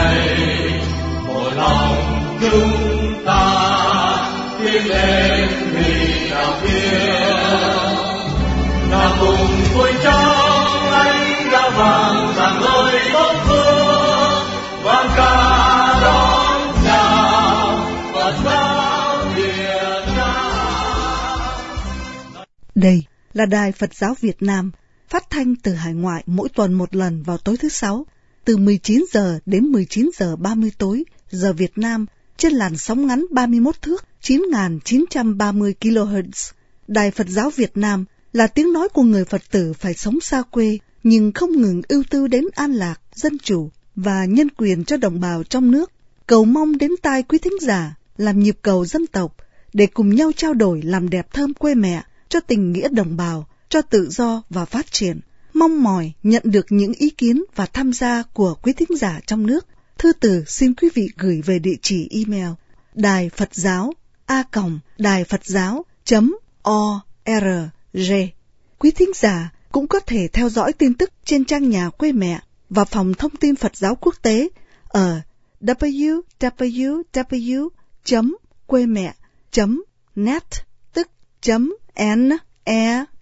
này, một lòng chúng ta tiến lên vì đạo kia. Nào cùng vui trong ánh đã vàng rạng ngời bóng phương, vang ca đón chào Phật giáo Việt Nam. Đây là Đài Phật giáo Việt Nam, phát thanh từ hải ngoại mỗi tuần một lần vào tối thứ Sáu, từ 19 giờ đến 19 giờ 30 tối, giờ Việt Nam, trên làn sóng ngắn 31 thước 9.930 kHz. Đài Phật giáo Việt Nam là tiếng nói của người Phật tử phải sống xa quê, nhưng không ngừng ưu tư đến an lạc, dân chủ và nhân quyền cho đồng bào trong nước. Cầu mong đến tai quý thính giả làm nhịp cầu dân tộc để cùng nhau trao đổi làm đẹp thơm quê mẹ, cho tình nghĩa đồng bào, cho tự do và phát triển. Mong mỏi nhận được những ý kiến và tham gia của quý thính giả trong nước. Thư từ xin quý vị gửi về địa chỉ email đài Phật giáo a.đài-phật-giáo.org. Quý thính giả cũng có thể theo dõi tin tức trên trang nhà quê mẹ và phòng thông tin Phật giáo quốc tế ở www.quemẹ.net, tức .net.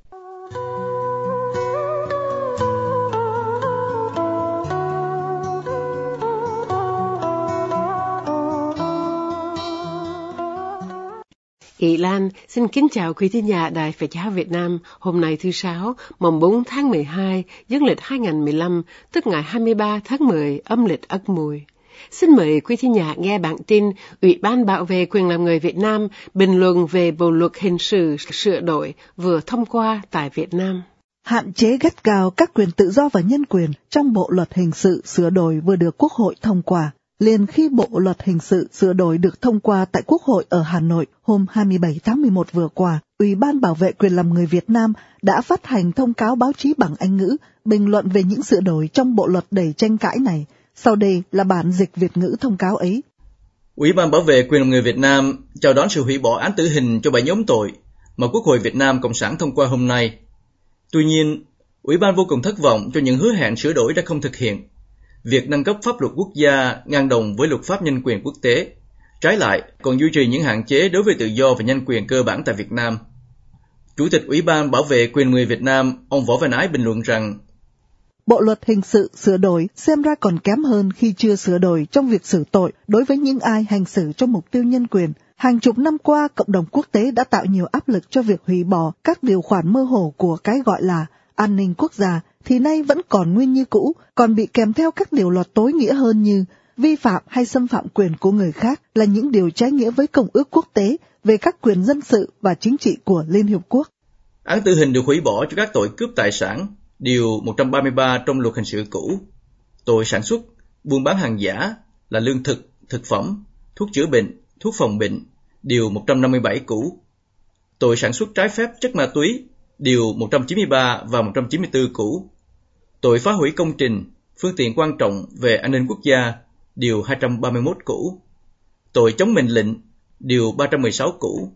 Thị Lan xin kính chào quý thính giả Đài Phật giáo Việt Nam. Hôm nay thứ Sáu, mùng 4 tháng 12, dương lịch 2015, tức ngày 23 tháng 10, âm lịch Ất Mùi. Xin mời quý thính giả nghe bản tin Ủy ban Bảo vệ quyền làm người Việt Nam bình luận về Bộ luật hình sự sửa đổi vừa thông qua tại Việt Nam. Hạn chế gắt gao các quyền tự do và nhân quyền trong Bộ luật hình sự sửa đổi vừa được Quốc hội thông qua. Liền khi Bộ luật hình sự sửa đổi được thông qua tại Quốc hội ở Hà Nội hôm 27 tháng 11 vừa qua, Ủy ban Bảo vệ quyền làm người Việt Nam đã phát hành thông cáo báo chí bằng Anh ngữ bình luận về những sửa đổi trong bộ luật đầy tranh cãi này. Sau đây là bản dịch Việt ngữ thông cáo ấy. Ủy ban Bảo vệ quyền làm người Việt Nam chào đón sự hủy bỏ án tử hình cho 7 nhóm tội mà Quốc hội Việt Nam Cộng sản thông qua hôm nay. Tuy nhiên, Ủy ban vô cùng thất vọng cho những hứa hẹn sửa đổi đã không thực hiện. Việc nâng cấp pháp luật quốc gia ngang đồng với luật pháp nhân quyền quốc tế, trái lại còn duy trì những hạn chế đối với tự do và nhân quyền cơ bản tại Việt Nam. Chủ tịch Ủy ban Bảo vệ quyền người Việt Nam, ông Võ Văn Ái bình luận rằng, Bộ luật hình sự sửa đổi xem ra còn kém hơn khi chưa sửa đổi trong việc xử tội đối với những ai hành xử cho mục tiêu nhân quyền. Hàng chục năm qua, cộng đồng quốc tế đã tạo nhiều áp lực cho việc hủy bỏ các điều khoản mơ hồ của cái gọi là an ninh quốc gia, thì nay vẫn còn nguyên như cũ, còn bị kèm theo các điều luật tối nghĩa hơn như vi phạm hay xâm phạm quyền của người khác là những điều trái nghĩa với Công ước Quốc tế về các quyền dân sự và chính trị của Liên Hiệp Quốc. Án tử hình được hủy bỏ cho các tội cướp tài sản, điều 133 trong luật hình sự cũ, tội sản xuất, buôn bán hàng giả là lương thực, thực phẩm, thuốc chữa bệnh, thuốc phòng bệnh, điều 157 cũ, tội sản xuất trái phép chất ma túy, điều 193 và 194 cũ, tội phá hủy công trình, phương tiện quan trọng về an ninh quốc gia, điều 231 cũ, tội chống mệnh lệnh, điều 316 cũ,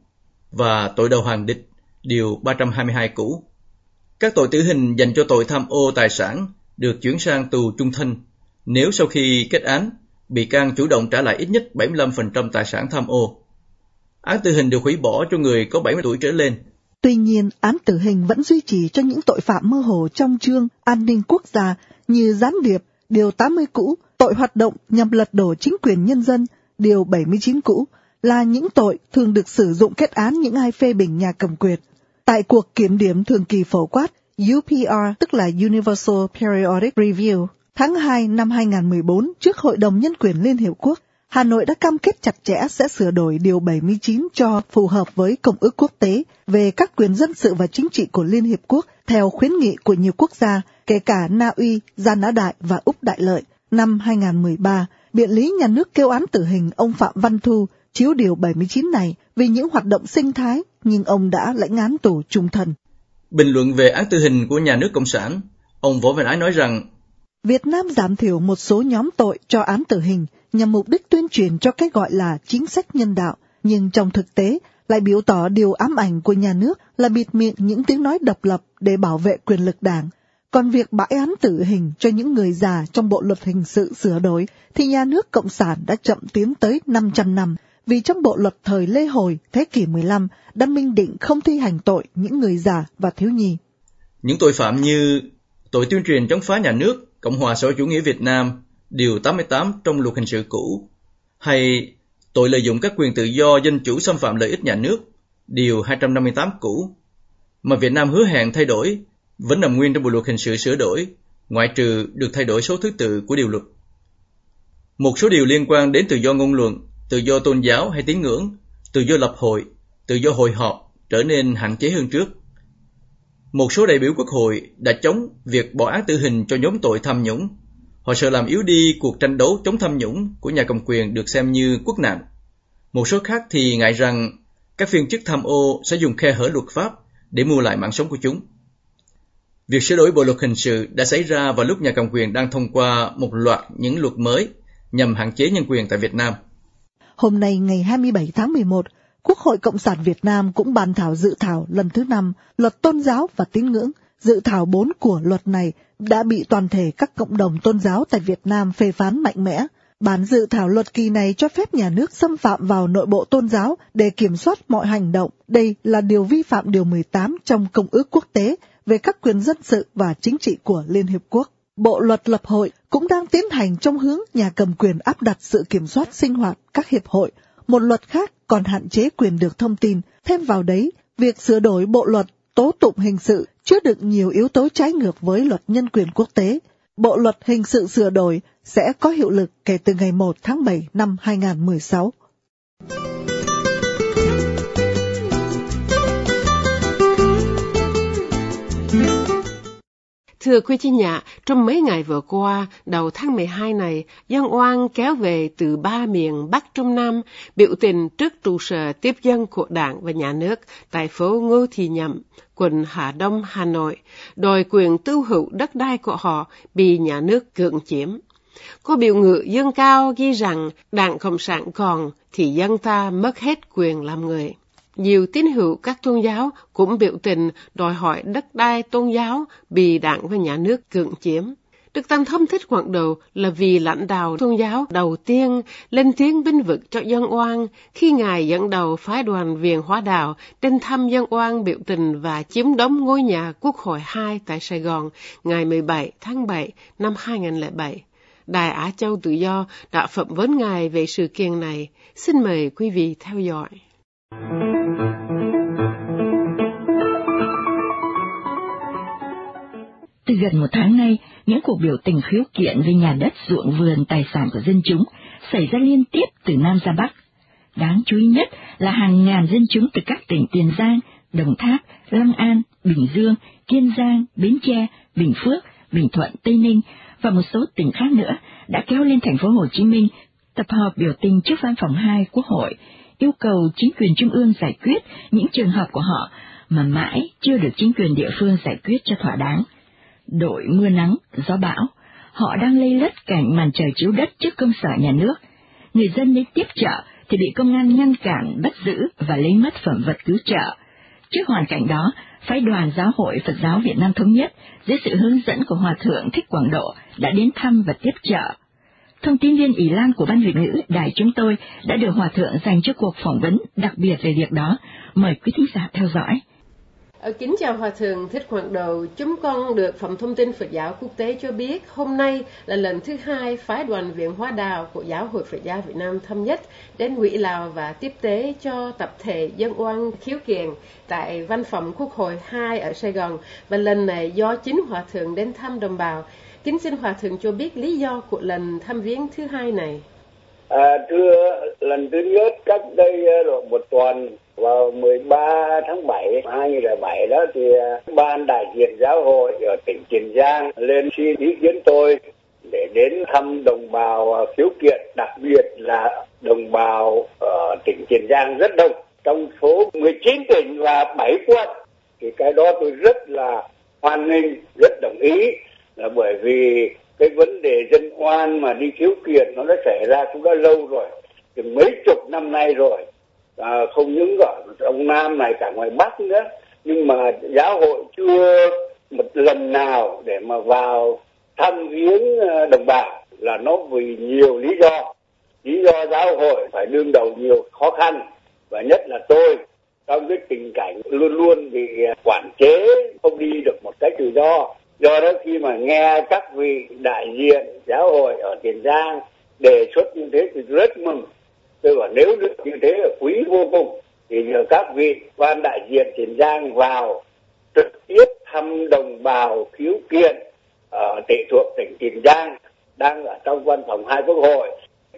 và tội đầu hàng địch, điều 322 cũ. Các tội tử hình dành cho tội tham ô tài sản được chuyển sang tù chung thân nếu sau khi kết án, bị can chủ động trả lại ít nhất 75% tài sản tham ô. Án tử hình được hủy bỏ cho người có 70 tuổi trở lên. Tuy nhiên, án tử hình vẫn duy trì cho những tội phạm mơ hồ trong chương an ninh quốc gia như gián điệp, điều 80 cũ, tội hoạt động nhằm lật đổ chính quyền nhân dân, điều 79 cũ, là những tội thường được sử dụng kết án những ai phê bình nhà cầm quyền. Tại cuộc kiểm điểm thường kỳ phổ quát UPR, tức là Universal Periodic Review, tháng 2 năm 2014 trước Hội đồng Nhân quyền Liên Hiệp Quốc, Hà Nội đã cam kết chặt chẽ sẽ sửa đổi điều 79 cho phù hợp với Công ước Quốc tế về các quyền dân sự và chính trị của Liên Hiệp Quốc theo khuyến nghị của nhiều quốc gia, kể cả Na Uy, Gian Á Đại và Úc Đại Lợi. Năm 2013, Biện lý nhà nước kêu án tử hình ông Phạm Văn Thu chiếu điều 79 này vì những hoạt động sinh thái, nhưng ông đã lãnh án tù chung thân. Bình luận về án tử hình của nhà nước Cộng sản, ông Võ Văn Ái nói rằng, Việt Nam giảm thiểu một số nhóm tội cho án tử hình nhằm mục đích tuyên truyền cho cái gọi là chính sách nhân đạo, nhưng trong thực tế lại biểu tỏ điều ám ảnh của nhà nước là bịt miệng những tiếng nói độc lập để bảo vệ quyền lực đảng. Còn việc bãi án tử hình cho những người già trong bộ luật hình sự sửa đổi thì nhà nước Cộng sản đã chậm tiến tới 500 năm, vì trong bộ luật thời Lê Hồi thế kỷ 15 đã minh định không thi hành tội những người già và thiếu nhi. Những tội phạm như tội tuyên truyền chống phá nhà nước Cộng hòa xã hội chủ nghĩa Việt Nam, điều 88 trong luật hình sự cũ, hay tội lợi dụng các quyền tự do dân chủ xâm phạm lợi ích nhà nước, điều 258 cũ, mà Việt Nam hứa hẹn thay đổi, vẫn nằm nguyên trong bộ luật hình sự sửa đổi, ngoại trừ được thay đổi số thứ tự của điều luật. Một số điều liên quan đến tự do ngôn luận, tự do tôn giáo hay tín ngưỡng, tự do lập hội, tự do hội họp trở nên hạn chế hơn trước. Một số đại biểu Quốc hội đã chống việc bỏ án tử hình cho nhóm tội tham nhũng. Họ sợ làm yếu đi cuộc tranh đấu chống tham nhũng của nhà cầm quyền được xem như quốc nạn. Một số khác thì ngại rằng các viên chức tham ô sẽ dùng khe hở luật pháp để mua lại mạng sống của chúng. Việc sửa đổi bộ luật hình sự đã xảy ra vào lúc nhà cầm quyền đang thông qua một loạt những luật mới nhằm hạn chế nhân quyền tại Việt Nam. Hôm nay ngày 27 tháng 11, Quốc hội Cộng sản Việt Nam cũng bàn thảo dự thảo lần thứ 5 luật tôn giáo và tín ngưỡng. Dự thảo 4 của luật này đã bị toàn thể các cộng đồng tôn giáo tại Việt Nam phê phán mạnh mẽ. Bản dự thảo luật kỳ này cho phép nhà nước xâm phạm vào nội bộ tôn giáo để kiểm soát mọi hành động. Đây là điều vi phạm điều 18 trong Công ước Quốc tế về các quyền dân sự và chính trị của Liên Hiệp Quốc. Bộ luật lập hội cũng đang tiến hành trong hướng nhà cầm quyền áp đặt sự kiểm soát sinh hoạt các hiệp hội. Một luật khác còn hạn chế quyền được thông tin. Thêm vào đấy, việc sửa đổi bộ luật tố tụng hình sự chứa đựng nhiều yếu tố trái ngược với luật nhân quyền quốc tế. Bộ luật hình sự sửa đổi sẽ có hiệu lực kể từ ngày 1 tháng 7 năm 2016. Thưa quý thính giả, trong mấy ngày vừa qua, đầu tháng 12 này, dân oan kéo về từ 3 miền Bắc Trung Nam biểu tình trước trụ sở tiếp dân của Đảng và Nhà nước tại phố Ngô Thị Nhậm, quận Hà Đông, Hà Nội, đòi quyền tước hữu đất đai của họ bị nhà nước cưỡng chiếm. Có biểu ngữ dương cao ghi rằng Đảng Cộng sản còn thì dân ta mất hết quyền làm người. Nhiều tín hữu các tôn giáo cũng biểu tình đòi hỏi đất đai tôn giáo bị Đảng và Nhà nước cưỡng chiếm. Đức Tăng Thông Thích Quảng Đầu là vị lãnh đạo tôn giáo đầu tiên lên tiếng bênh vực cho dân oan khi Ngài dẫn đầu phái đoàn Viện Hóa Đạo đến thăm dân oan biểu tình và chiếm đóng ngôi nhà Quốc hội 2 tại Sài Gòn ngày 17 tháng 7 năm 2007. Đài Á Châu Tự Do đã phỏng vấn Ngài về sự kiện này. Xin mời quý vị theo dõi. Từ gần 1 tháng nay, những cuộc biểu tình khiếu kiện về nhà đất, ruộng vườn, tài sản của dân chúng xảy ra liên tiếp từ Nam ra Bắc. Đáng chú ý nhất là hàng ngàn dân chúng từ các tỉnh Tiền Giang, Đồng Tháp, Long An, Bình Dương, Kiên Giang, Bến Tre, Bình Phước, Bình Thuận, Tây Ninh và một số tỉnh khác nữa đã kéo lên thành phố Hồ Chí Minh tập hợp biểu tình trước Văn phòng 2 Quốc hội, yêu cầu chính quyền trung ương giải quyết những trường hợp của họ mà mãi chưa được chính quyền địa phương giải quyết cho thỏa đáng. Đội mưa nắng, gió bão, họ đang lây lất cảnh màn trời chiếu đất trước công sở nhà nước. Người dân đến tiếp chợ thì bị công an ngăn cản, bắt giữ và lấy mất phẩm vật cứu trợ. Trước hoàn cảnh đó, phái đoàn Giáo hội Phật giáo Việt Nam Thống nhất dưới sự hướng dẫn của Hòa thượng Thích Quảng Độ đã đến thăm và tiếp trợ. Thông tin viên Ỷ Lan của Ban Việt ngữ đài chúng tôi đã được Hòa thượng dành cho cuộc phỏng vấn đặc biệt về việc đó. Mời quý thính giả theo dõi. Kính chào Hòa thượng Thích Quảng Độ. Chúng con được Phòng Thông tin Phật giáo Quốc tế cho biết hôm nay là lần thứ 2 phái đoàn Viện Hóa Đạo của Giáo hội Phật giáo Việt Nam Thống nhất đến Ngụy Lào và tiếp tế cho tập thể dân oan khiếu kiện tại Văn phòng Quốc hội 2 ở Sài Gòn, và lần này do chính Hòa thượng đến thăm đồng bào. Kính xin Hòa thượng cho biết lý do của lần thăm viếng thứ 2 này. Thưa, lần thứ nhất cách đây rồi một tuần, vào 13 tháng 7 2007 đó thì ban đại diện giáo hội ở tỉnh Tiền Giang lên xin ý kiến tôi để đến thăm đồng bào khiếu kiện, đặc biệt là đồng bào ở tỉnh Tiền Giang rất đông, trong số 19 tỉnh và 7 quận. Thì cái đó tôi rất là hoan nghênh, rất đồng ý, là bởi vì cái vấn đề dân oan mà đi khiếu kiện nó đã xảy ra cũng đã lâu rồi, từ mấy chục năm nay rồi. Không những ở trong Nam này, cả ngoài Bắc nữa, nhưng mà giáo hội chưa một lần nào để mà vào thăm viếng đồng bào là nó vì nhiều lý do. Lý do giáo hội phải đương đầu nhiều khó khăn, và nhất là tôi trong cái tình cảnh luôn luôn bị quản chế, không đi được một cách tự do. Do đó khi mà nghe các vị đại diện giáo hội ở Tiền Giang đề xuất như thế thì rất mừng. Tôi bảo nếu được như thế là quý vô cùng. Thì nhờ các vị ban đại diện Tiền Giang vào trực tiếp thăm đồng bào khiếu kiện ở tệ thuộc tỉnh Tiền Giang đang ở trong văn phòng hai quốc hội.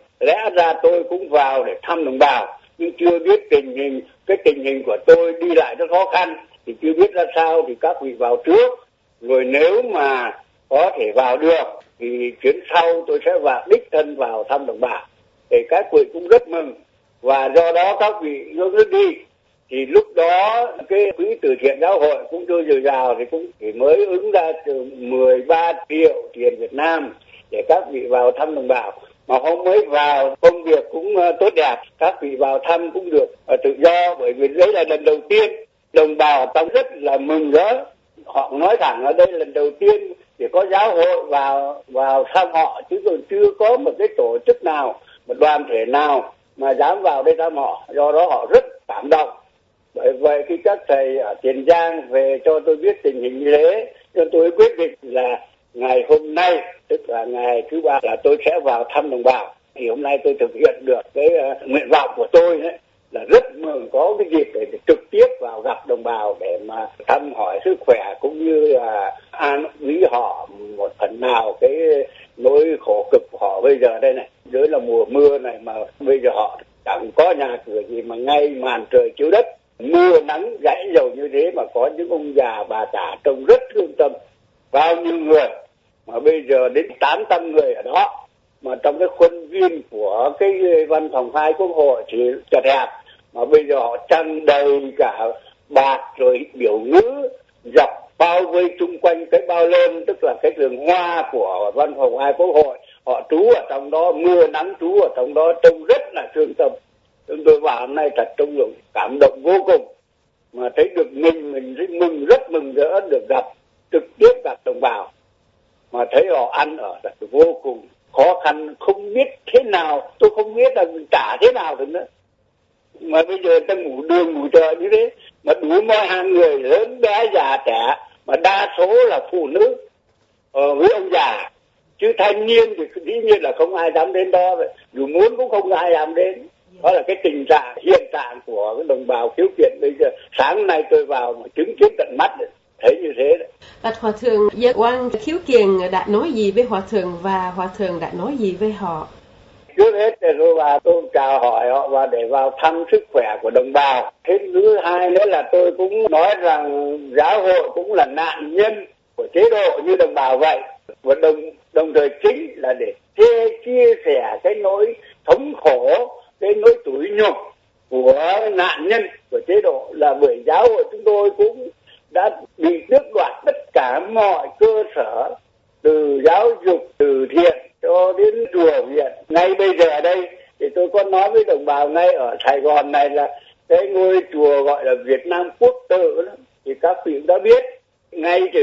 Lẽ ra tôi cũng vào để thăm đồng bào, nhưng chưa biết tình hình của tôi đi lại rất khó khăn, thì chưa biết ra sao thì các vị vào trước, rồi nếu mà có thể vào được thì chuyến sau tôi sẽ đích thân vào thăm đồng bào. Thì các vị cũng rất mừng, và do đó các vị hướng đi. Thì lúc đó cái quỹ từ thiện giáo hội cũng chưa dồi dào thì cũng chỉ mới ứng ra từ 13 triệu tiền Việt Nam để các vị vào thăm đồng bào. Mà hôm mới vào công việc cũng tốt đẹp, các vị vào thăm cũng được tự do, bởi vì đấy là lần đầu tiên đồng bào ta rất là mừng rỡ. Họ nói thẳng ở đây lần đầu tiên thì có giáo hội vào thăm họ, chứ còn chưa có một cái tổ chức nào, một đoàn thể nào mà dám vào đây thăm họ. Do đó họ rất cảm động. Bởi vậy khi các thầy ở Tiền Giang về cho tôi biết tình hình như thế, cho tôi quyết định là ngày hôm nay, tức là ngày thứ ba, là tôi sẽ vào thăm đồng bào. Thì hôm nay tôi thực hiện được cái nguyện vọng của tôi đấy, là rất mừng có cái dịp để trực tiếp vào gặp đồng bào để mà thăm hỏi sức khỏe, cũng như là an ủi họ một phần nào cái nỗi khổ cực của họ bây giờ đây này. Dưới là mùa mưa này mà bây giờ họ chẳng có nhà cửa gì, mà ngay màn trời chiếu đất, mưa nắng gãy dầu như thế mà có những ông già bà cả trông rất thương tâm. Bao nhiêu người mà bây giờ đến 800 người ở đó, mà trong cái khuôn viên của cái văn phòng hai quốc hội thì chật hẹp, mà bây giờ họ tràn đầy cả bạc rồi biểu ngữ dọc bao vây chung quanh cái bao lơn, tức là cái vườn hoa của văn phòng hai quốc hội. Họ trú ở trong đó, mưa nắng trú ở trong đó, trông rất là thương tâm. Chúng tôi vào hôm nay thật trông cảm động vô cùng, mà thấy được mình mừng, rất mừng rỡ được trực tiếp gặp đồng bào, mà thấy họ ăn ở thật vô cùng khó khăn, không biết thế nào, tôi không biết là trả thế nào được nữa. Mà bây giờ ta ngủ đường ngủ chợ như thế, mà đủ mọi hàng người, lớn bé già trẻ, mà đa số là phụ nữ với ông già, chứ thanh niên thì dĩ nhiên là không ai dám đến đó, dù muốn cũng không ai dám đến. Đó là cái tình trạng hiện trạng của cái đồng bào khiếu kiện bây giờ. Sáng nay tôi vào mà chứng kiến tận mắt đấy, thấy như thế đấy. Bạch Hòa Thượng, Giới Quan khiếu kiện đã nói gì với Hòa Thượng và Hòa Thượng đã nói gì với họ? Trước hết thì tôi chào hỏi họ và để vào thăm sức khỏe của đồng bào. Thế thứ hai nữa là tôi cũng nói rằng giáo hội cũng là nạn nhân của chế độ như đồng bào vậy. Và đồng thời chính là để chia sẻ cái nỗi thống khổ, cái nỗi tủi nhục của nạn nhân của chế độ, là bởi giáo hội chúng tôi cũng đã bị tước đoạt tất cả mọi cơ sở, từ giáo dục, từ thiện cho đến chùa viện. Ngay bây giờ ở đây thì tôi có nói với đồng bào ngay ở Sài Gòn này là cái ngôi chùa gọi là Việt Nam Quốc Tự đó, thì các vị đã biết ngay từ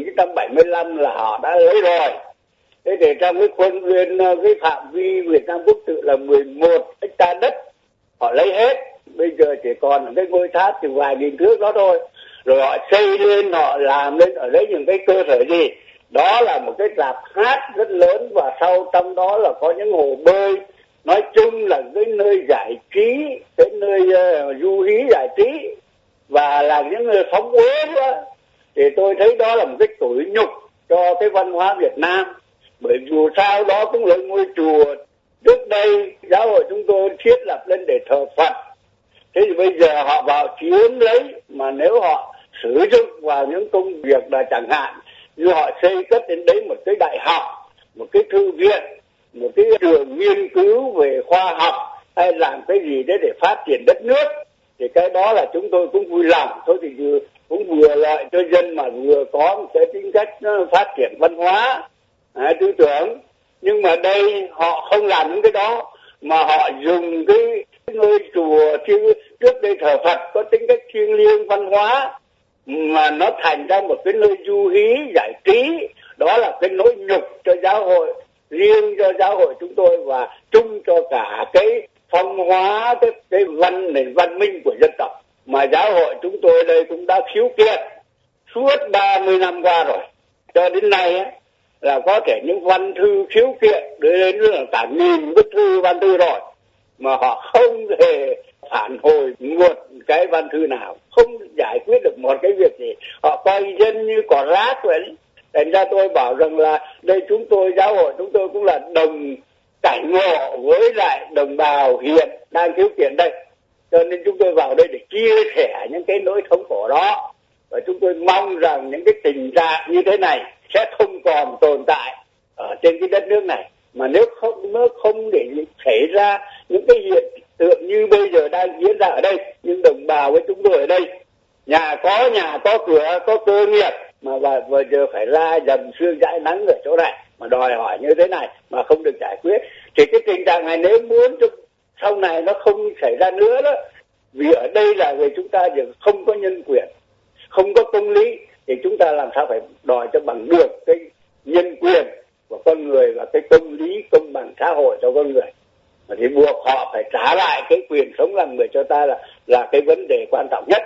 1975 là họ đã lấy rồi. Thế để trong cái khuôn viên, cái phạm vi Việt Nam Quốc Tự là 11 hectare đất, họ lấy hết. Bây giờ chỉ còn cái ngôi tháp từ vài nghìn thước đó thôi. Rồi họ xây lên, họ làm lên ở đấy những cái cơ sở gì. Đó là một cái rạp hát rất lớn, và sau trong đó là có những hồ bơi. Nói chung là cái nơi giải trí, cái nơi du hí giải trí, và là những nơi phóng uế nữa. Thì tôi thấy đó là một cái tủi nhục cho cái văn hóa Việt Nam. Bởi dù sao đó cũng là ngôi chùa trước đây giáo hội chúng tôi thiết lập lên để thờ Phật. Thế thì bây giờ họ vào chiếm lấy, mà nếu họ sử dụng vào những công việc là chẳng hạn như họ xây cất đến đấy một cái đại học, một cái thư viện, một cái trường nghiên cứu về khoa học, hay làm cái gì đấy để phát triển đất nước, thì cái đó là chúng tôi cũng vui lòng. Thôi thì cũng vừa lợi cho dân mà vừa có một cái tính cách phát triển văn hóa, tư tưởng. Nhưng mà đây họ không làm những cái đó, mà họ dùng cái ngôi chùa trước đây thờ Phật có tính cách thiêng liêng văn hóa, mà nó thành ra một cái nơi du hí giải trí. Đó là cái nỗi nhục cho giáo hội, riêng cho giáo hội chúng tôi và chung cho cả cái phong hóa, cái nền văn minh của dân tộc. Mà giáo hội chúng tôi đây cũng đã khiếu kiện suốt 30 năm qua rồi. Cho đến nay á, là có thể những văn thư khiếu kiện đến là cả 1000 bức thư văn thư rồi mà họ không thể phản hồi một cái văn thư nào, không giải quyết được một cái việc gì. Họ coi dân như cỏ rác vậy. Thành ra tôi bảo rằng là đây chúng tôi, giáo hội chúng tôi cũng là đồng cảnh ngộ với lại đồng bào hiện đang khiếu kiện đây. Cho nên chúng tôi vào đây để chia sẻ những cái nỗi thống khổ đó. Và chúng tôi mong rằng những cái tình trạng như thế này sẽ không còn tồn tại ở trên cái đất nước này. Mà nếu không để xảy ra những cái hiện tượng như bây giờ đang diễn ra ở đây, những đồng bào với chúng tôi ở đây, nhà có cửa, có cơ nghiệp, mà vừa giờ phải ra dầm sương dãi nắng ở chỗ này mà đòi hỏi như thế này mà không được giải quyết, thì cái tình trạng này nếu muốn sau này nó không xảy ra nữa đó, vì ở đây là người chúng ta giờ không có nhân quyền, không có công lý, thì chúng ta làm sao phải đòi cho bằng được cái nhân quyền của con người và cái công lý, công bằng xã hội cho con người. Mà thì buộc họ phải trả lại cái quyền sống làm người cho ta là cái vấn đề quan trọng nhất.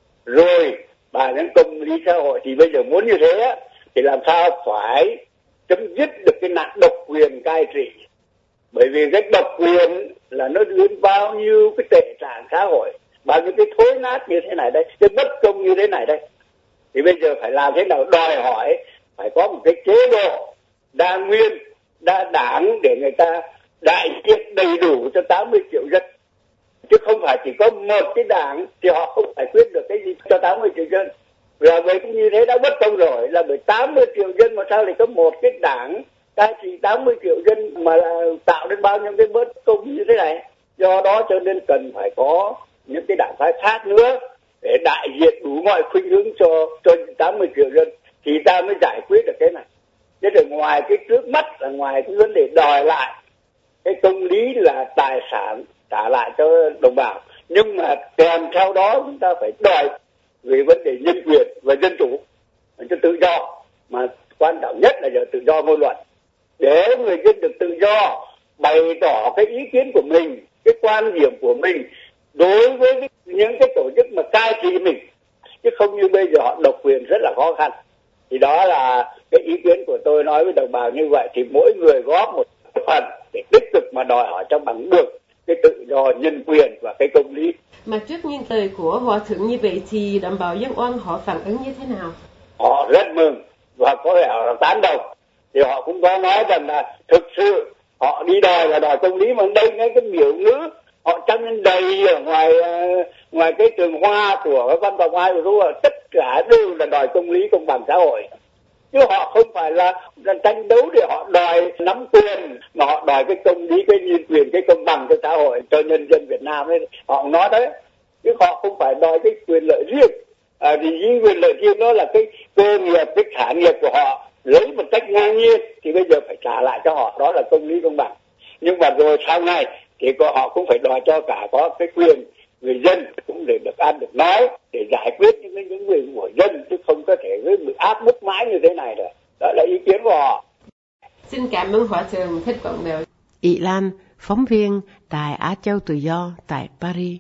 Rồi và những công lý xã hội thì bây giờ muốn như thế á, thì làm sao phải chấm dứt được cái nạn độc quyền cai trị. Bởi vì cái độc quyền là nó đưa bao nhiêu cái tệ trạng xã hội, bao nhiêu cái thối nát như thế này đây, cái bất công như thế này đây. Thì bây giờ phải làm thế nào, đòi hỏi phải có một cái chế độ đa nguyên, đa đảng để người ta đại diện đầy đủ cho 80 triệu dân. Chứ không phải chỉ có một cái đảng thì họ không giải quyết được cái gì cho 80 triệu dân. Và vậy cũng như thế đã bất công rồi, là bởi 80 triệu dân mà sao lại có một cái đảng cai trị 80 triệu dân mà là tạo nên bao nhiêu cái bất công như thế này. Do đó cho nên cần phải có những cái đảng phái khác nữa để đại diện đủ mọi khuynh hướng cho 80 triệu dân thì ta mới giải quyết được cái này. Thế rồi ngoài cái trước mắt là ngoài cái vấn đề đòi lại cái công lý là tài sản trả lại cho đồng bào, nhưng mà kèm theo đó chúng ta phải đòi về vấn đề nhân quyền và dân chủ, cho tự do, mà quan trọng nhất là giờ tự do ngôn luận, để người dân được tự do bày tỏ cái ý kiến của mình, cái quan điểm của mình đối với những cái tổ chức mà cai trị mình, chứ không như bây giờ họ độc quyền rất là khó khăn. Thì đó là cái ý kiến của tôi nói với đồng bào như vậy, thì mỗi người góp một phần để tích cực mà đòi hỏi cho bằng được cái tự do, nhân quyền và cái công lý. Mà trước những lời của Hòa Thượng như vậy thì đồng bào Dân Oan họ phản ứng như thế nào? Họ rất mừng và có thể họ tán đồng. Thì họ cũng có nói rằng là thực sự họ đi đòi là đòi công lý, mà đây ngay cái biểu ngữ họ trăng lên đầy ở ngoài cái trường hoa của cái văn phòng ai rồi, tất cả đều là đòi công lý, công bằng xã hội. Chứ họ không phải là tranh đấu để họ đòi nắm quyền, mà họ đòi cái công lý, cái nhân quyền, cái công bằng cho xã hội, cho nhân dân Việt Nam ấy. Họ nói thế, chứ họ không phải đòi cái quyền lợi riêng. Thì những quyền lợi riêng đó là cái cơ nghiệp, cái sản nghiệp của họ lấy một cách ngang nhiên, thì bây giờ phải trả lại cho họ, đó là công lý, công bằng. Nhưng mà rồi sau này thì họ cũng phải đòi cho cả có cái quyền người dân cũng để được ăn được nói, để giải quyết những quyền của dân, chứ không có thể với bị áp bức mãi như thế này được. Đó là ý kiến của họ. Xin cảm ơn Hòa Thượng Thích Quảng Bèo. Ị Lan, phóng viên Đài Á Châu Tự Do tại Paris.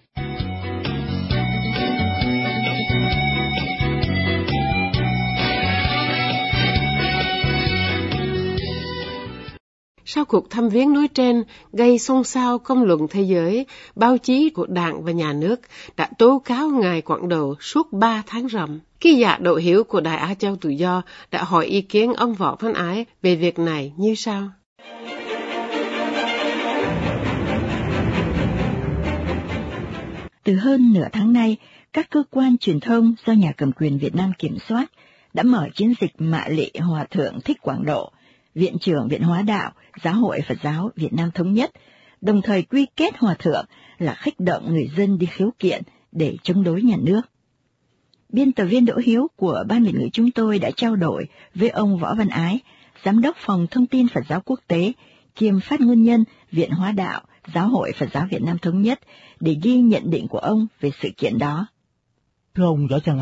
Sau cuộc thăm viếng núi trên gây xôn xao công luận thế giới, báo chí của Đảng và Nhà nước đã tố cáo Ngài Quảng Độ suốt 3 tháng ròng. Ký giả Đỗ Hiếu của Đài Á Châu Tự Do đã hỏi ý kiến ông Võ Văn Ái về việc này như sau. Từ hơn nửa tháng nay, các cơ quan truyền thông do nhà cầm quyền Việt Nam kiểm soát đã mở chiến dịch mạ lị Hòa Thượng Thích Quảng Độ, Viện trưởng Viện Hóa Đạo, Giáo hội Phật giáo Việt Nam Thống nhất, đồng thời quy kết Hòa Thượng là kích động người dân đi khiếu kiện để chống đối nhà nước. Biên tập viên Đỗ Hiếu của Ban Việt ngữ chúng tôi đã trao đổi với ông Võ Văn Ái, Giám đốc Phòng Thông tin Phật giáo Quốc tế, kiêm phát ngôn nhân Viện Hóa Đạo, Giáo hội Phật giáo Việt Nam Thống nhất, để ghi nhận định của ông về sự kiện đó. Thưa ông Võ Văn Ái,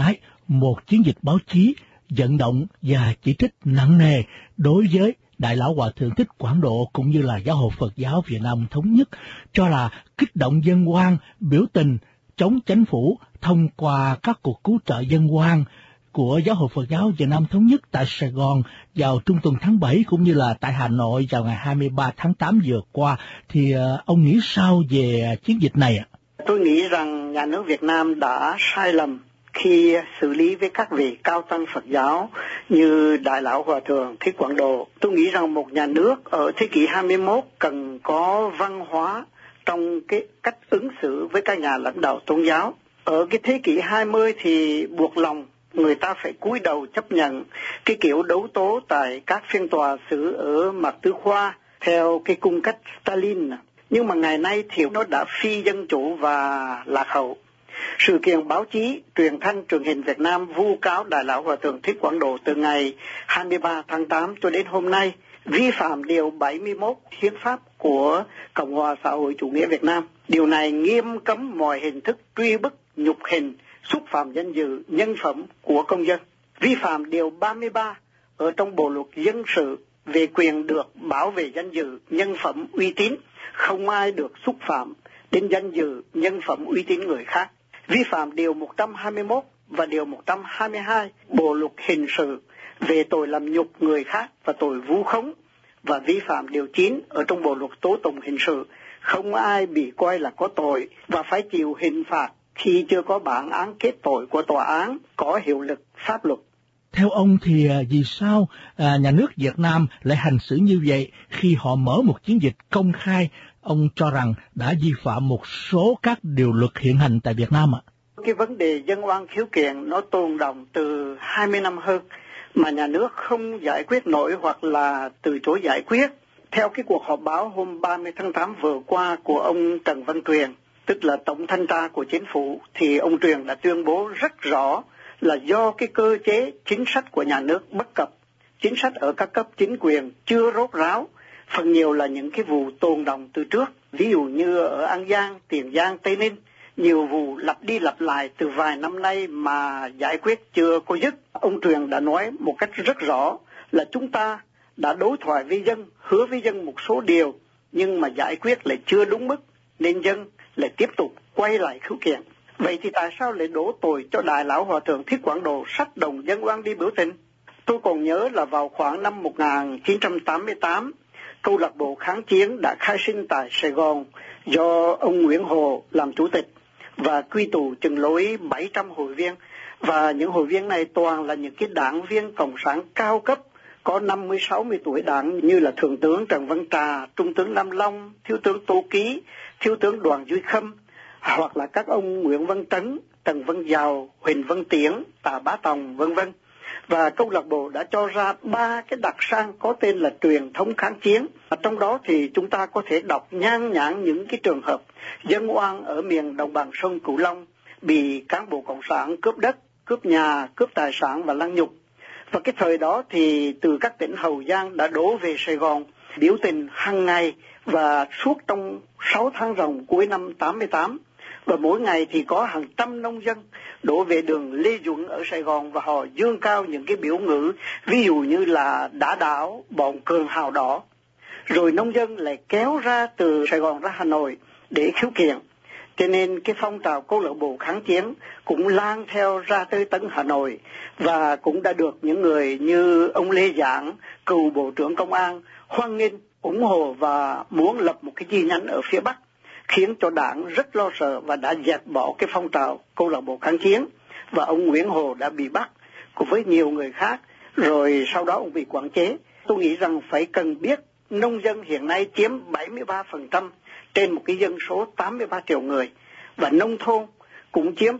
một chiến dịch báo chí vận động và chỉ trích nặng nề đối với Đại lão Hòa thượng Thích Quảng Độ cũng như là Giáo hội Phật giáo Việt Nam Thống nhất, cho là kích động dân oan biểu tình chống chính phủ thông qua các cuộc cứu trợ dân oan của Giáo hội Phật giáo Việt Nam Thống nhất tại Sài Gòn vào trung tuần tháng 7 cũng như là tại Hà Nội vào ngày 23 tháng 8 vừa qua. Thì ông nghĩ sao về chiến dịch này ạ? Tôi nghĩ rằng nhà nước Việt Nam đã sai lầm khi xử lý với các vị cao tăng Phật giáo như Đại lão Hòa thượng Thích Quảng Độ. Tôi nghĩ rằng một nhà nước ở thế kỷ 21 cần có văn hóa trong cái cách ứng xử với các nhà lãnh đạo tôn giáo. Ở cái thế kỷ 20 thì buộc lòng người ta phải cúi đầu chấp nhận cái kiểu đấu tố tại các phiên tòa xử ở Mạc Tư Khoa theo cái cung cách Stalin. Nhưng mà ngày nay thì nó đã phi dân chủ và lạc hậu. Sự kiện báo chí, truyền thanh, truyền hình Việt Nam vu cáo Đại lão Hòa thượng Thích Quảng Độ từ ngày 23 tháng 8 cho đến hôm nay vi phạm điều 71 hiến pháp của Cộng hòa xã hội chủ nghĩa Việt Nam. Điều này nghiêm cấm mọi hình thức truy bức, nhục hình, xúc phạm danh dự, nhân phẩm của công dân. Vi phạm điều 33 ở trong Bộ luật dân sự về quyền được bảo vệ danh dự, nhân phẩm, uy tín. Không ai được xúc phạm đến danh dự, nhân phẩm, uy tín người khác. Vi phạm điều 121 và điều 122 Bộ luật hình sự về tội làm nhục người khác và tội vu khống, và vi phạm điều 9 ở trong Bộ luật tố tụng hình sự. Không ai bị coi là có tội và phải chịu hình phạt khi chưa có bản án kết tội của tòa án có hiệu lực pháp luật. Theo ông thì vì sao nhà nước Việt Nam lại hành xử như vậy khi họ mở một chiến dịch công khai? Ông cho rằng đã vi phạm một số các điều luật hiện hành tại Việt Nam ạ. Cái vấn đề dân oan khiếu kiện nó tồn đọng từ 20 năm hơn mà nhà nước không giải quyết nổi hoặc là từ chối giải quyết. Theo cái cuộc họp báo hôm 30 tháng 8 vừa qua của ông Trần Văn Truyền, tức là Tổng Thanh tra của Chính phủ, thì ông Truyền đã tuyên bố rất rõ là do cái cơ chế chính sách của nhà nước bất cập, chính sách ở các cấp chính quyền chưa rốt ráo, phần nhiều là những cái vụ tồn đọng từ trước. Ví dụ như ở An Giang, Tiền Giang, Tây Ninh, nhiều vụ lặp đi lặp lại từ vài năm nay mà giải quyết chưa có dứt. Ông Truyền đã nói một cách rất rõ là chúng ta đã đối thoại với dân, hứa với dân một số điều, nhưng mà giải quyết lại chưa đúng mức, nên dân lại tiếp tục quay lại khiếu kiện. Vậy thì tại sao lại đổ tội cho Đại lão Hòa thượng Thích Quảng Độ xách đồng dân oan đi biểu tình? Tôi còn nhớ là vào khoảng năm 1988, câu lạc bộ kháng chiến đã khai sinh tại Sài Gòn do ông Nguyễn Hồ làm chủ tịch và quy tụ chừng lối 700 hội viên, và những hội viên này toàn là những cái đảng viên cộng sản cao cấp, có 50-60 tuổi đảng, như là Thượng tướng Trần Văn Trà, Trung tướng Nam Long, Thiếu tướng Tô Ký, Thiếu tướng Đoàn Duy Khâm, hoặc là các ông Nguyễn Văn Trấn, Trần Văn Giàu, Huỳnh Văn Tiễn, Tạ Bá Tòng, vân vân. Và câu lạc bộ đã cho ra 3 cái đặc sang có tên là truyền thống kháng chiến. Trong đó thì chúng ta có thể đọc nhan nhản những cái trường hợp dân oan ở miền đồng bằng sông Cửu Long bị cán bộ cộng sản cướp đất, cướp nhà, cướp tài sản và lăng nhục. Và cái thời đó thì từ các tỉnh Hậu Giang đã đổ về Sài Gòn biểu tình hàng ngày và suốt trong 6 tháng ròng cuối năm 88. Và mỗi ngày thì có hàng trăm nông dân đổ về đường Lê Duẩn ở Sài Gòn và họ dương cao những cái biểu ngữ, ví dụ như là đã đảo bọn cường hào đỏ. Rồi nông dân lại kéo ra từ Sài Gòn ra Hà Nội để khiếu kiện. Cho nên cái phong trào câu lạc bộ kháng chiến cũng lan theo ra tới tận Hà Nội, và cũng đã được những người như ông Lê Giảng, cựu Bộ trưởng Công an, hoan nghênh, ủng hộ và muốn lập một cái chi nhánh ở phía Bắc, khiến cho đảng rất lo sợ và đã dẹp bỏ cái phong trào câu lạc bộ kháng chiến. Và ông Nguyễn Hồ đã bị bắt cùng với nhiều người khác, rồi sau đó ông bị quản chế. Tôi nghĩ rằng phải cần biết nông dân hiện nay chiếm 73% trên một cái dân số 83 triệu người, và nông thôn cũng chiếm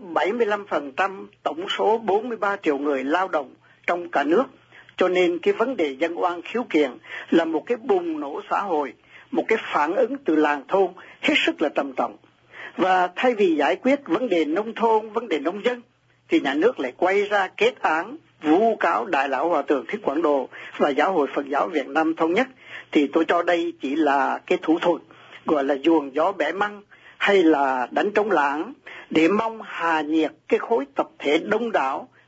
75% tổng số 43 triệu người lao động trong cả nước. Cho nên cái vấn đề dân oan khiếu kiện là một cái bùng nổ xã hội, một cái phản ứng từ làng thôn hết sức là trầm trọng. Và thay vì giải quyết vấn đề nông thôn, vấn đề nông dân, thì nhà nước lại quay ra kết án vu cáo Đại lão Hòa thượng Thích Quảng Độ và Giáo hội Phật giáo Việt Nam Thống nhất. Thì tôi cho đây chỉ là cái thủ thuật gọi là giuồng gió bẻ măng hay là đánh trống lãng để mong hạ nhiệt cái khối tập thể đông đảo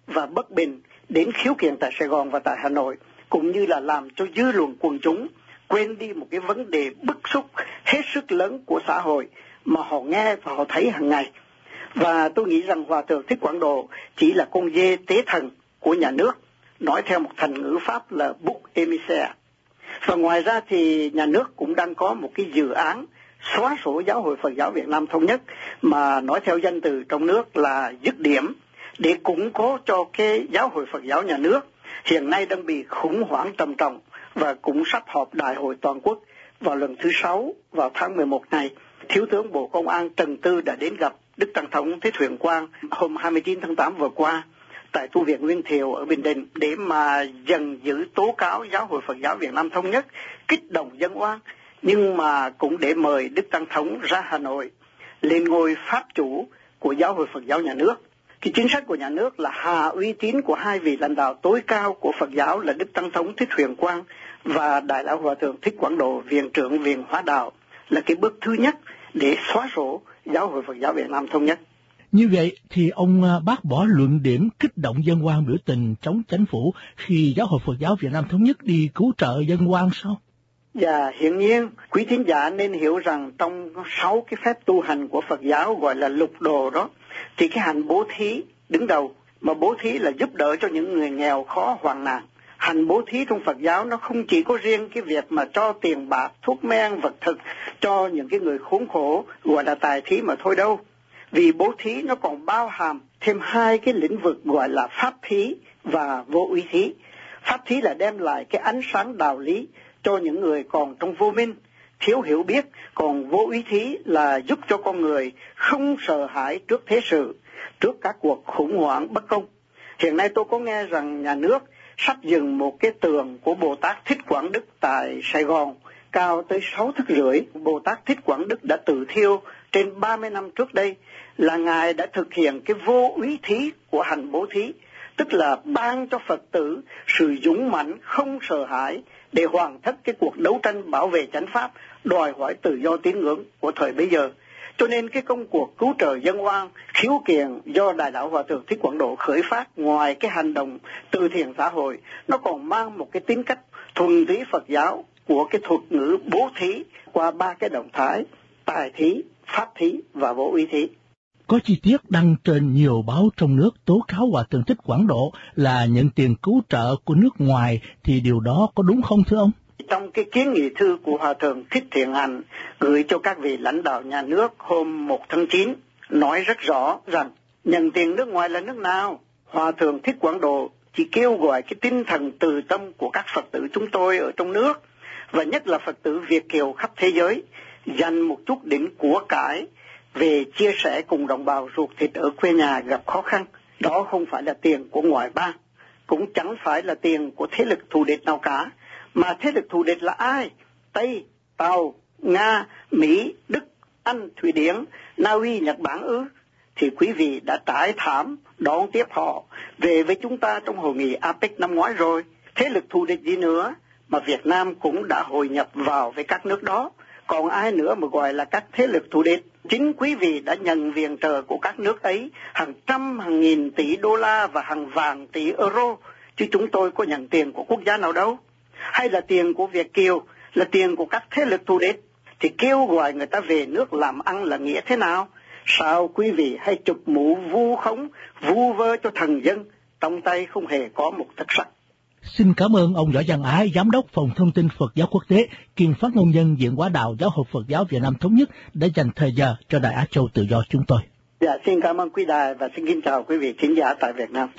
và bất bình đến khiếu kiện tại Sài Gòn và tại Hà Nội, cũng như là làm cho dư luận quần chúng quên đi một cái vấn đề bức xúc hết sức lớn của xã hội mà họ nghe và họ thấy hàng ngày. Và tôi nghĩ rằng Hòa thượng Thích Quảng Độ chỉ là con dê tế thần của nhà nước, nói theo một thành ngữ Pháp là bouc émissaire. Và ngoài ra thì nhà nước cũng đang có một cái dự án xóa sổ Giáo hội Phật giáo Việt Nam Thống nhất, mà nói theo danh từ trong nước là dứt điểm, để củng cố cho cái Giáo hội Phật giáo nhà nước hiện nay đang bị khủng hoảng trầm trọng và cũng sắp họp đại hội toàn quốc vào lần thứ 6 vào tháng 11 này. Thiếu tướng Bộ Công an Trần Tư đã đến gặp Đức Tăng thống Thích Huyền Quang hôm 29 tháng 8 vừa qua tại tu viện Nguyên Thiều ở Bình Định để mà dần giữ tố cáo Giáo hội Phật giáo Việt Nam Thống nhất kích động dân oan, nhưng mà cũng để mời Đức Tăng thống ra Hà Nội lên ngôi pháp chủ của Giáo hội Phật giáo nhà nước. Cái chính sách của nhà nước là hạ uy tín của hai vị lãnh đạo tối cao của Phật giáo là Đức Tăng thống Thích Huyền Quang và Đại lão Hòa thượng Thích Quảng Độ, viện trưởng Viện Hóa Đạo, là cái bước thứ nhất để xóa sổ Giáo hội Phật giáo Việt Nam Thống nhất. Như vậy thì ông bác bỏ luận điểm kích động dân oan biểu tình chống chính phủ khi Giáo hội Phật giáo Việt Nam Thống nhất đi cứu trợ dân oan sao? Dạ, hiển nhiên quý thính giả nên hiểu rằng trong 6 cái phép tu hành của Phật giáo gọi là lục đồ đó, thì cái hành bố thí đứng đầu, mà bố thí là giúp đỡ cho những người nghèo khó hoạn nạn. Hành bố thí trong Phật giáo nó không chỉ có riêng cái việc mà cho tiền bạc, thuốc men, vật thực cho những cái người khốn khổ gọi là tài thí mà thôi đâu. Vì bố thí nó còn bao hàm thêm hai cái lĩnh vực gọi là pháp thí và vô úy thí. Pháp thí là đem lại cái ánh sáng đạo lý cho những người còn trong vô minh, thiếu hiểu biết, còn vô úy thí là giúp cho con người không sợ hãi trước thế sự, trước các cuộc khủng hoảng bất công. Hiện nay tôi có nghe rằng nhà nước sắp dựng một cái tượng của Bồ Tát Thích Quảng Đức tại Sài Gòn cao tới 6 thước rưỡi. Bồ Tát Thích Quảng Đức đã tự thiêu trên 30 năm trước đây, là Ngài đã thực hiện cái vô úy thí của hành bố thí, tức là ban cho Phật tử sự dũng mãnh không sợ hãi để hoàn tất cái cuộc đấu tranh bảo vệ chánh pháp, đòi hỏi tự do tín ngưỡng của thời bấy giờ. Cho nên cái công cuộc cứu trợ dân oan, khiếu kiện do Đại lão Hòa thượng Thích Quảng Độ khởi phát, ngoài cái hành động từ thiện xã hội, nó còn mang một cái tính cách thuần túy Phật giáo của cái thuật ngữ bố thí qua 3 cái động thái: tài thí, pháp thí và vô úy thí. Có chi tiết đăng trên nhiều báo trong nước tố cáo Hòa thượng Thích Quảng Độ là nhận tiền cứu trợ của nước ngoài, thì điều đó có đúng không thưa ông? Trong cái kiến nghị thư của Hòa thượng Thích Thiện Hạnh gửi cho các vị lãnh đạo nhà nước hôm 1 tháng 9 nói rất rõ rằng nhận tiền nước ngoài là nước nào. Hòa thượng Thích Quảng Độ chỉ kêu gọi cái tinh thần từ tâm của các Phật tử chúng tôi ở trong nước, và nhất là Phật tử Việt kiều khắp thế giới, dành một chút điểm của cải về chia sẻ cùng đồng bào ruột thịt ở quê nhà gặp khó khăn. Đó không phải là tiền của ngoại bang, cũng chẳng phải là tiền của thế lực thù địch nào cả. Mà thế lực thù địch là ai? Tây, Tàu, Nga, Mỹ, Đức, Anh, Thụy Điển, Na Uy, Nhật Bản ư? Thì quý vị đã trải thảm đón tiếp họ về với chúng ta trong hội nghị APEC năm ngoái rồi. Thế lực thù địch gì nữa mà Việt Nam cũng đã hội nhập vào với các nước đó. Còn ai nữa mà gọi là các thế lực thù địch? Chính quý vị đã nhận viện trợ của các nước ấy hàng trăm, hàng nghìn tỷ đô la và hàng vạn tỷ euro, chứ chúng tôi có nhận tiền của quốc gia nào đâu. Hay là tiền của Việt kiều, là tiền của các thế lực thù địch, thì kêu gọi người ta về nước làm ăn là nghĩa thế nào? Sao quý vị hay chụp mũ vu khống, vu vơ cho thần dân, trong tay không hề có một tấc sắt. Xin cảm ơn ông Võ Văn Ái, Giám đốc Phòng Thông tin Phật giáo Quốc tế, kiêm phát ngôn nhân Viện Hóa Đạo Giáo hội Phật giáo Việt Nam Thống nhất đã dành thời giờ cho Đài Á Châu Tự Do chúng tôi. Dạ, xin cảm ơn quý đài và xin kính chào quý vị khán giả tại Việt Nam.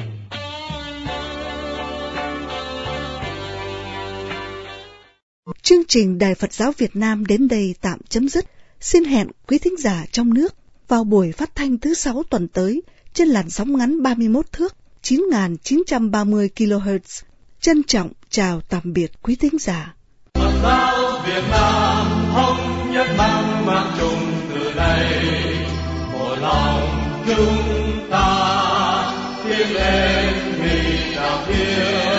Chương trình Đài Phật giáo Việt Nam đến đây tạm chấm dứt. Xin hẹn quý thính giả trong nước vào buổi phát thanh thứ 6 tuần tới trên làn sóng ngắn 31 thước 9.930 kHz. Trân trọng chào tạm biệt quý thính giả. Phật giáo Việt Nam thống nhất mang chung từ đây, một lòng chúng ta tiến lên vì đạo thiên.